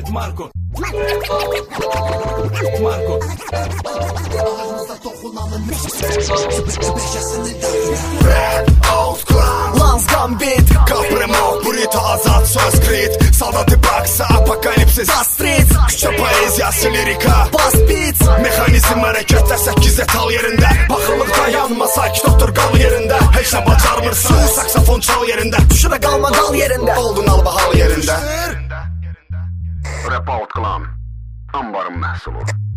Marco. Lans Gambit, Kapremov, Burrito, Azad, Sanskrit, Soldaty Baksa, Apokalipsis, Bastrit, Küçə poeziyası, lirika, Bas Beats, Mexanizm hərəkətdə 8 etal yerində, Baxırlıqda yanma, sakit otur qal yerində, Heç nə bacarmırsan, saksafon çal yerində, Şura qalma qal yerində, Oldun alba hal yerində. Rap Out Clan, Ambarın məhsulu.